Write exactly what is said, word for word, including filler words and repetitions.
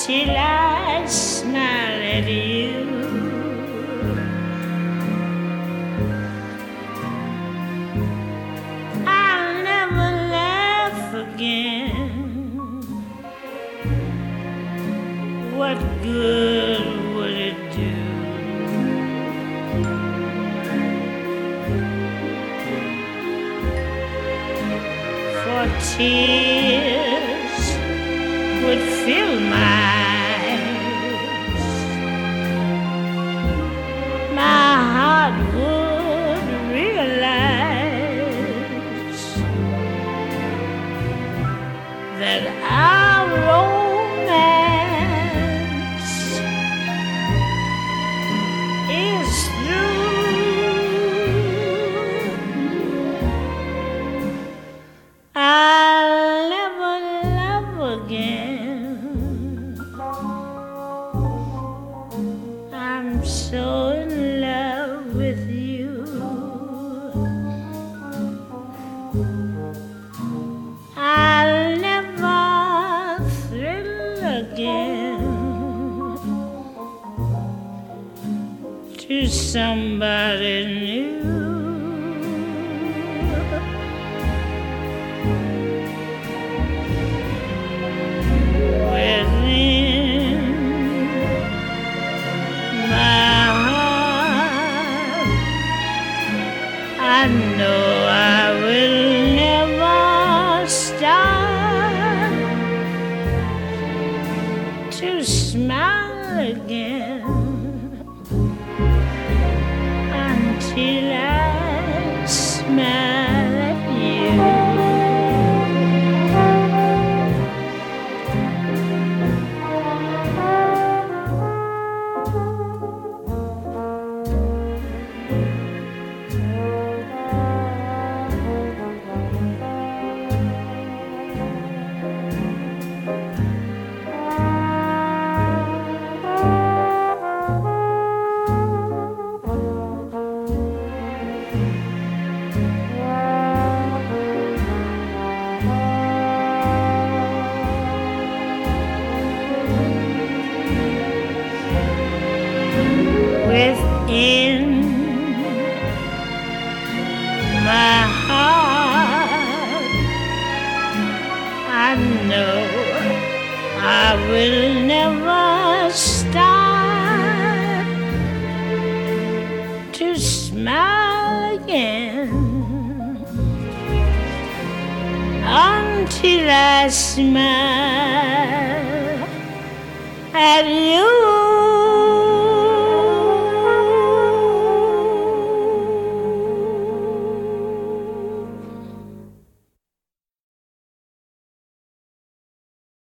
until I smile at you. I'll never laugh again. What good would it do? For tears would fill my eyes. My heart would realize that our romance is through. I'll never love again. I'm so in love with you. I'll never thrill again to somebody new. Within my heart, I know I will never start to smile again until I smile at you. Within my heart, I know I will never start to smile again until I smile at you.